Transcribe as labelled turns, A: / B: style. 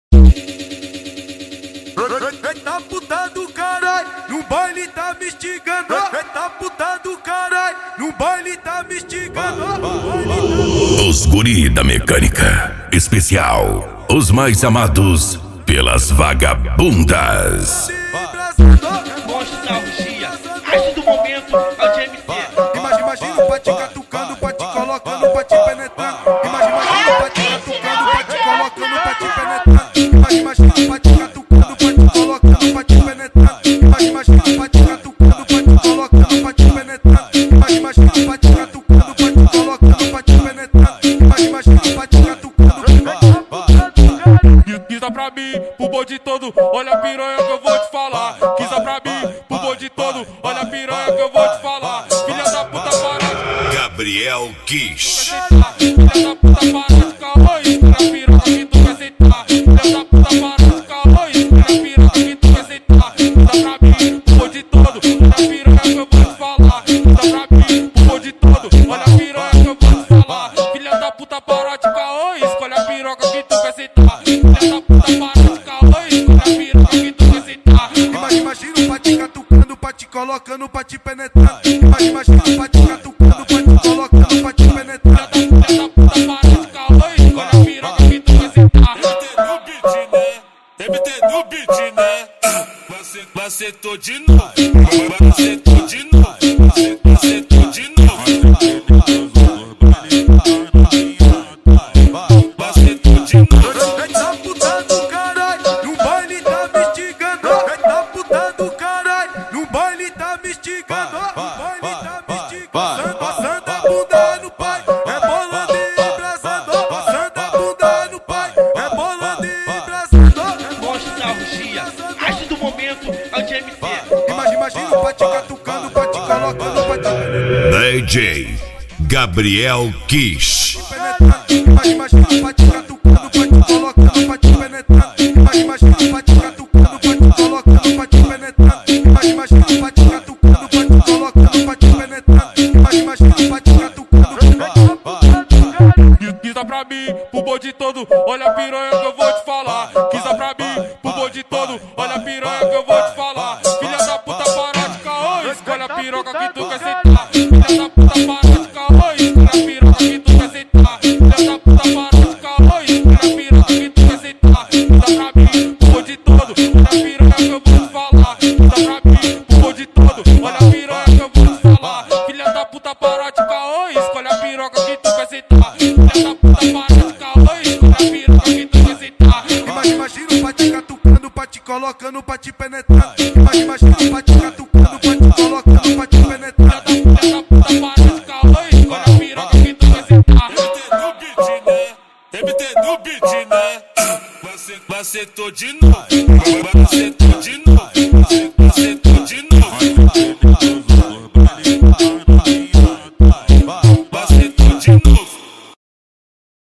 A: Eita puta do caralho, no baile tá me instigando. Eita puta do caralho, no baile tá me instigando.
B: Os guri da mecânica especial, os mais amados pelas vagabundas.
C: Nostalgia, arte do momento, é o JMC.
A: Imagina o pati catucando, pati colocando, pati penetrando. Imagina o pati catucando, pati colocando, pati penetrando. Imagina o pati catucando, pati colocando, pati penetrando. Imagina o pati catucando, pati colocando, pati penetrando. Imagina o pati catucando, pati colocando, pati penetrando. Imagina o pati catucando.
D: Quisa pra mim, pro bonde todo, olha a piranha que eu vou te falar. Quisa pra mim, pro bonde todo, olha a piranha que eu vou te falar. Filha da puta, para.
B: Gabriel Kish.
D: Filha da puta, para de caô, escolha a piroca que tu quer sentar. Filha da puta, para de caô, escolha a piroca que tu quer sentar. Quisa pra mim, pro bonde todo, olha a piranha que eu vou te falar. Quisa pra mim, pro bonde todo, olha a piranha que eu vou te falar. Filha da puta, para de caô, escolha a piroca que tu quer sentar. Filha da puta, para de caô, escolha a piroca que tu quer sentar.
A: Imagina o pati catucando, pati colocando, pati penetrando. Imagina o pati catucando, pati colocando, pati penetrando.
D: Filha da puta, para de caô, escolha a piroca que tu quer sentar.
E: MT no beat, né? Você tô de novo. Você tô de novo. Você tô de novo. Você tô de novo.
A: Eita puta do caralho, no baile tá me instigando. Eita puta do caralho, no baile tá me instigando. No baile tá me instigando. Passando a bunda no pai, rebolando e embrasando. Passando a bunda no pai, rebolando e embrasando.
C: Nostalgia, arte do momento, é o JMC.
A: Imagina o pati catucando, pati colocando, pati
B: DJ Gabriel Kish.
A: penetrando. Imagina o pati catucando, pati colocando, pati penetrando. Imagina o pati catucando, pati colocando, pati penetrando. Imagina o pati catucando, pati colocando, pati penetrando. Imagina o pati catucando.
D: Quisa pra mim, pro bonde todo, olha a piranha que eu vou te falar. Quisa pra mim, pro bonde todo, olha a piranha que eu vou te falar. Filha da puta, para de caô, escolha a piroca que tu quer sentar. Filha da puta, para de caô, escolha a piroca que tu quer sentar. Filha da puta, para de caô, escolha a piroca que tu quer sentar. Quisa pra mim, pro bonde todo, olha a piranha que eu vou te falar. Quisa pra mim, pro bonde todo, olha a piranha que eu vou te falar. Filha da puta, para de caô, escolha a piroca que tu quer sentar. Filha da puta, para de caô, escolha a piroca que tu quer sentar.
A: Imagina o pati catucando, pati colocando, pati penetrando. Imagina o pati catucando, pati colocando, pati penetrando.
D: Filha da puta, para de caô, escolha a piroca que tu quer sentar.
E: MT no beat, né? Você tô de novo. Você tô de novo. Você tô